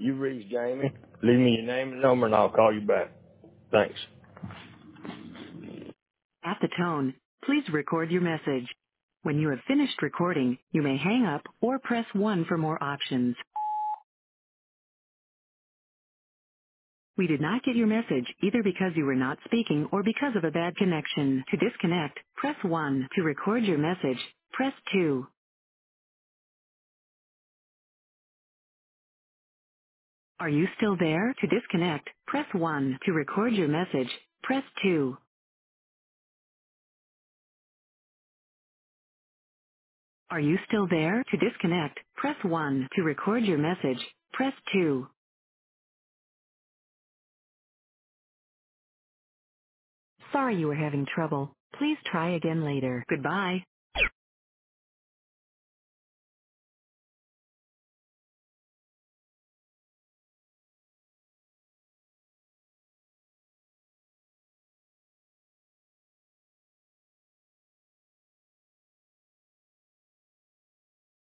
You reached Jamie. Leave me your name and number and I'll call you back. Thanks. At the tone, please record your message. When you have finished recording, you may hang up or press 1 for more options. We did not get your message either because you were not speaking or because of a bad connection. To disconnect, press 1. To record your message, press 2. Are you still there? To disconnect, press 1. To record your message, press 2. Are you still there? To disconnect, press 1. To record your message, press 2. Sorry you were having trouble. Please try again later. Goodbye.